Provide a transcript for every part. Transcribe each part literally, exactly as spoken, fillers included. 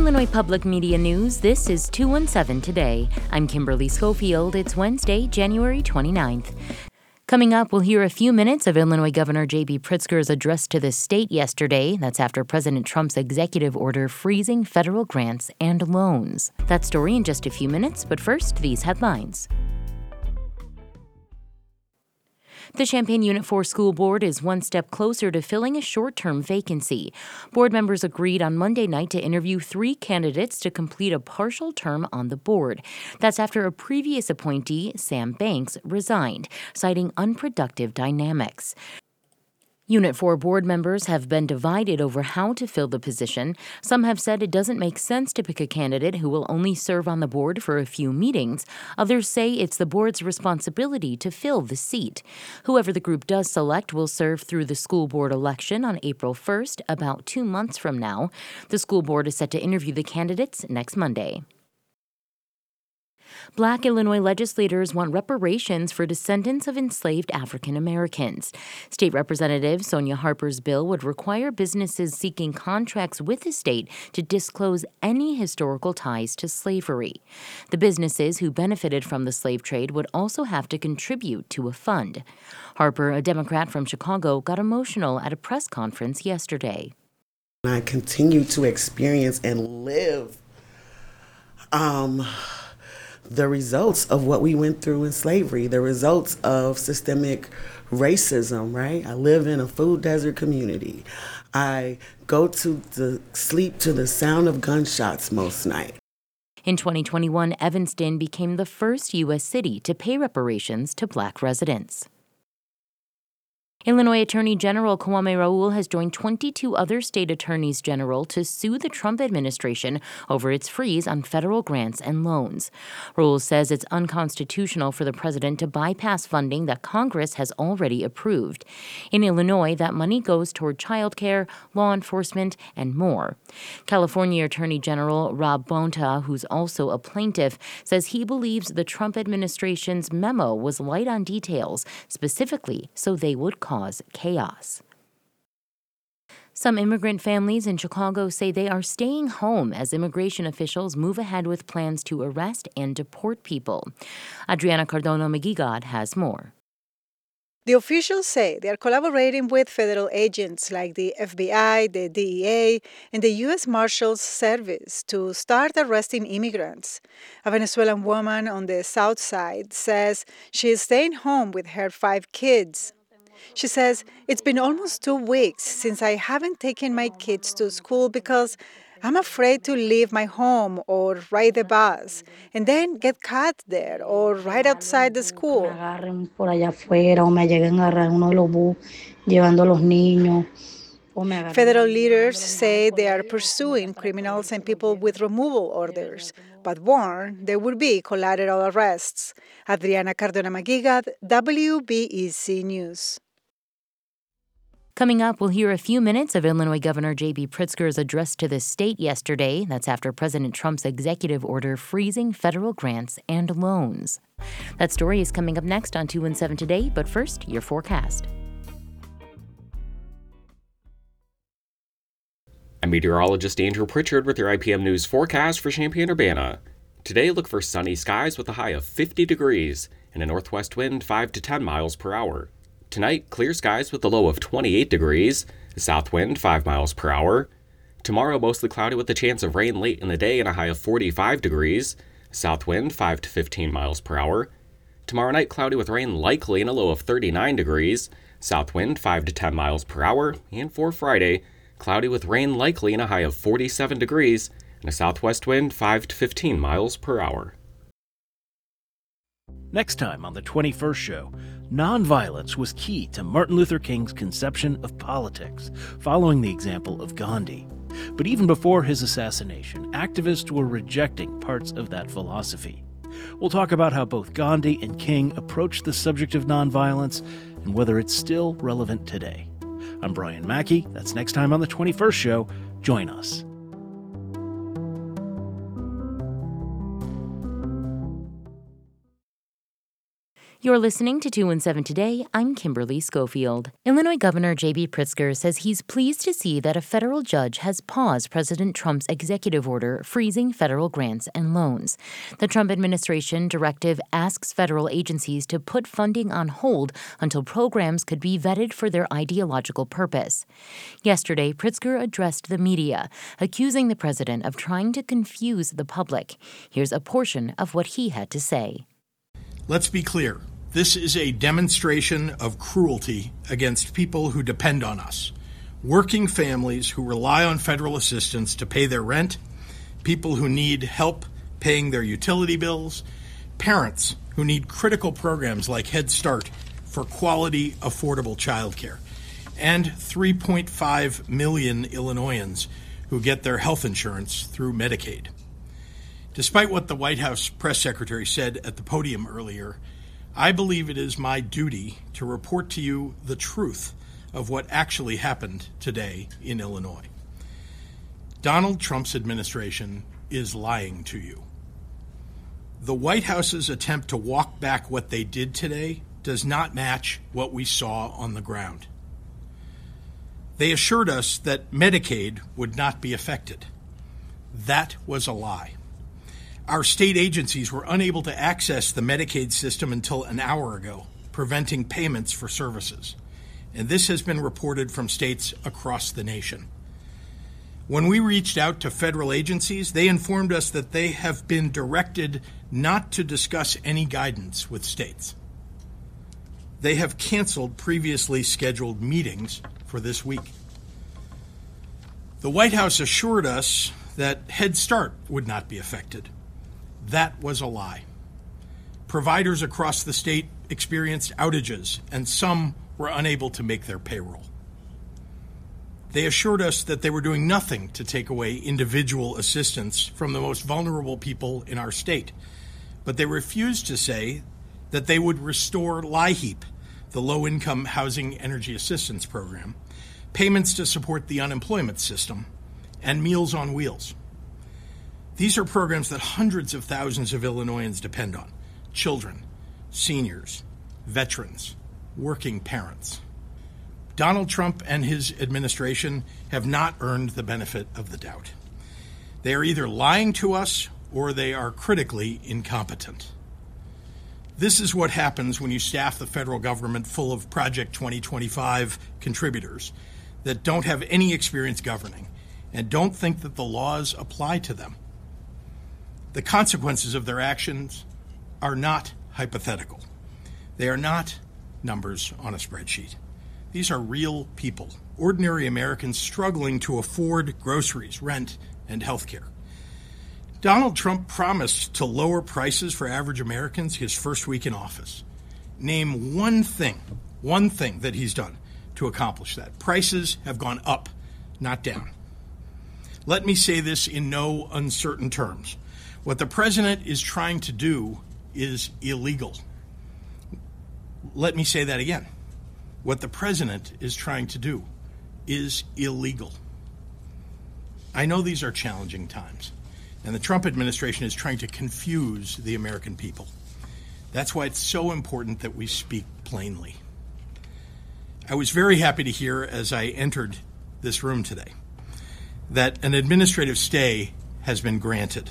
Illinois Public Media News, this is two one seven Today. I'm Kimberly Schofield. It's Wednesday, January twenty-ninth. Coming up, we'll hear a few minutes of Illinois Governor J B Pritzker's address to the state yesterday. That's after President Trump's executive order freezing federal grants and loans. That story in just a few minutes, but first, these headlines. The Champaign Unit four School Board is one step closer to filling a short-term vacancy. Board members agreed on Monday night to interview three candidates to complete a partial term on the board. That's after a previous appointee, Sam Banks, resigned, citing unproductive dynamics. Unit four board members have been divided over how to fill the position. Some have said it doesn't make sense to pick a candidate who will only serve on the board for a few meetings. Others say it's the board's responsibility to fill the seat. Whoever the group does select will serve through the school board election on April first, about two months from now. The school board is set to interview the candidates next Monday. Black Illinois legislators want reparations for descendants of enslaved African Americans. State Representative Sonia Harper's bill would require businesses seeking contracts with the state to disclose any historical ties to slavery. The businesses who benefited from the slave trade would also have to contribute to a fund. Harper, a Democrat from Chicago, got emotional at a press conference yesterday. I continue to experience and live um, the results of what we went through in slavery, the results of systemic racism, right? I live in a food desert community. I go to the sleep to the sound of gunshots most nights. In twenty twenty-one, Evanston became the first U S city to pay reparations to Black residents. Illinois Attorney General Kwame Raoul has joined twenty-two other state attorneys general to sue the Trump administration over its freeze on federal grants and loans. Raoul says it's unconstitutional for the president to bypass funding that Congress has already approved. In Illinois, that money goes toward child care, law enforcement, and more. California Attorney General Rob Bonta, who's also a plaintiff, says he believes the Trump administration's memo was light on details, specifically so they would cause cause chaos. Some immigrant families in Chicago say they are staying home as immigration officials move ahead with plans to arrest and deport people. Adriana Cardona-Magigad has more. The officials say they are collaborating with federal agents like the F B I, the D E A, and the U S Marshals Service to start arresting immigrants. A Venezuelan woman on the South Side says she is staying home with her five kids. She says, it's been almost two weeks since I haven't taken my kids to school because I'm afraid to leave my home or ride the bus and then get caught there or right outside the school. Federal leaders say they are pursuing criminals and people with removal orders, but warn there will be collateral arrests. Adriana Cardona-Magigad, W B E C News. Coming up, we'll hear a few minutes of Illinois Governor J B Pritzker's address to the state yesterday. That's after President Trump's executive order freezing federal grants and loans. That story is coming up next on two one seven Today, but first, your forecast. I'm meteorologist Andrew Pritchard with your I P M News forecast for Champaign-Urbana. Today, look for sunny skies with a high of fifty degrees and a northwest wind five to ten miles per hour. Tonight, clear skies with a low of twenty-eight degrees, a south wind five miles per hour. Tomorrow, mostly cloudy with a chance of rain late in the day and a high of forty-five degrees, a south wind five to fifteen miles per hour. Tomorrow night, cloudy with rain likely and a low of thirty-nine degrees, south wind five to ten miles per hour. And for Friday, cloudy with rain likely and a high of forty-seven degrees and a southwest wind five to fifteen miles per hour. Next time on the twenty-first show, nonviolence was key to Martin Luther King's conception of politics, following the example of Gandhi. But even before his assassination, activists were rejecting parts of that philosophy. We'll talk about how both Gandhi and King approached the subject of nonviolence and whether it's still relevant today. I'm Brian Mackey. That's next time on the twenty-first show. Join us. You're listening to two one seven Today. I'm Kimberly Schofield. Illinois Governor J B Pritzker says he's pleased to see that a federal judge has paused President Trump's executive order freezing federal grants and loans. The Trump administration directive asks federal agencies to put funding on hold until programs could be vetted for their ideological purpose. Yesterday, Pritzker addressed the media, accusing the president of trying to confuse the public. Here's a portion of what he had to say. Let's be clear. This is a demonstration of cruelty against people who depend on us. Working families who rely on federal assistance to pay their rent, people who need help paying their utility bills, parents who need critical programs like Head Start for quality, affordable childcare, and three point five million Illinoisans who get their health insurance through Medicaid. Despite what the White House press secretary said at the podium earlier, I believe it is my duty to report to you the truth of what actually happened today in Illinois. Donald Trump's administration is lying to you. The White House's attempt to walk back what they did today does not match what we saw on the ground. They assured us that Medicaid would not be affected. That was a lie. Our state agencies were unable to access the Medicaid system until an hour ago, preventing payments for services. And this has been reported from states across the nation. When we reached out to federal agencies, they informed us that they have been directed not to discuss any guidance with states. They have canceled previously scheduled meetings for this week. The White House assured us that Head Start would not be affected. That was a lie. Providers across the state experienced outages, and some were unable to make their payroll. They assured us that they were doing nothing to take away individual assistance from the most vulnerable people in our state, but they refused to say that they would restore LIHEAP, the Low-Income Housing Energy Assistance Program, payments to support the unemployment system, and Meals on Wheels. These are programs that hundreds of thousands of Illinoisans depend on: children, seniors, veterans, working parents. Donald Trump and his administration have not earned the benefit of the doubt. They are either lying to us or they are critically incompetent. This is what happens when you staff the federal government full of Project twenty twenty-five contributors that don't have any experience governing and don't think that the laws apply to them. The consequences of their actions are not hypothetical. They are not numbers on a spreadsheet. These are real people, ordinary Americans struggling to afford groceries, rent, and health care. Donald Trump promised to lower prices for average Americans his first week in office. Name one thing, one thing that he's done to accomplish that. Prices have gone up, not down. Let me say this in no uncertain terms. What the president is trying to do is illegal. Let me say that again. What the president is trying to do is illegal. I know these are challenging times, and the Trump administration is trying to confuse the American people. That's why it's so important that we speak plainly. I was very happy to hear as I entered this room today that an administrative stay has been granted.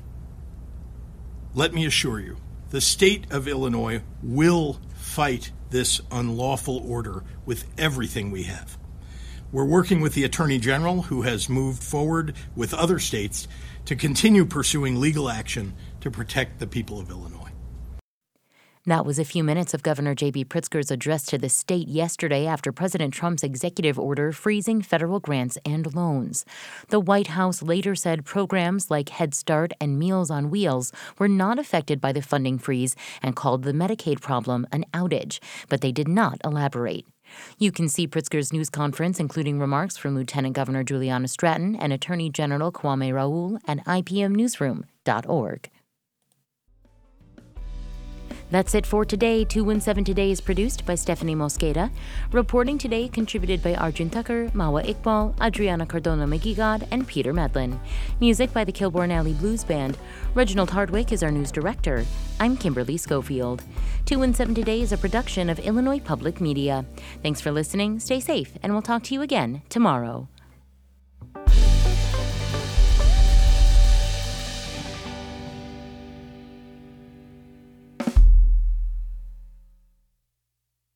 Let me assure you, the state of Illinois will fight this unlawful order with everything we have. We're working with the Attorney General, who has moved forward with other states to continue pursuing legal action to protect the people of Illinois. That was a few minutes of Governor J B Pritzker's address to the state yesterday after President Trump's executive order freezing federal grants and loans. The White House later said programs like Head Start and Meals on Wheels were not affected by the funding freeze and called the Medicaid problem an outage, but they did not elaborate. You can see Pritzker's news conference, including remarks from Lieutenant Governor Juliana Stratton and Attorney General Kwame Raoul, at I P M newsroom dot org. That's it for today. two one seven Today is produced by Stephanie Mosqueda. Reporting today contributed by Arjun Tucker, Mawa Iqbal, Adriana Cardona-Magigad, and Peter Medlin. Music by the Kilbourne Alley Blues Band. Reginald Hardwick is our news director. I'm Kimberly Schofield. two one seven Today is a production of Illinois Public Media. Thanks for listening, stay safe, and we'll talk to you again tomorrow.